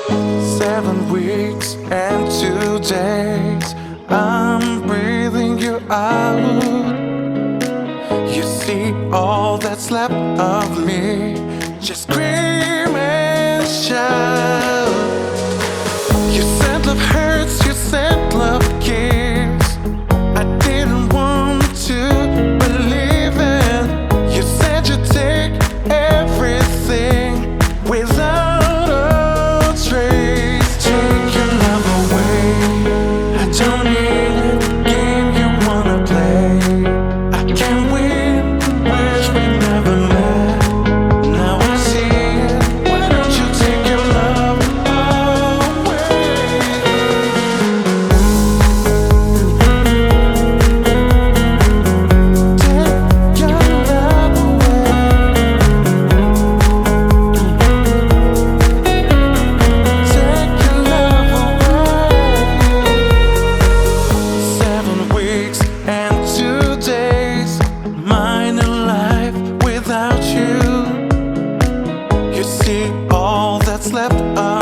7 weeks and 2 days, I'm breathing you out. You see all that's left of me, just scream and shout. You said love hurts, you said love gives. I didn't want to believe it. You said you'd take everything without a trace. Take your love away, I don't need it. Game you wanna play, I can't win. Wish we never met. Now I see it. Why don't you take your love away? Take your love away. Take your love away. 7 weeks and 2 days, mine in life without you. You see all that's left of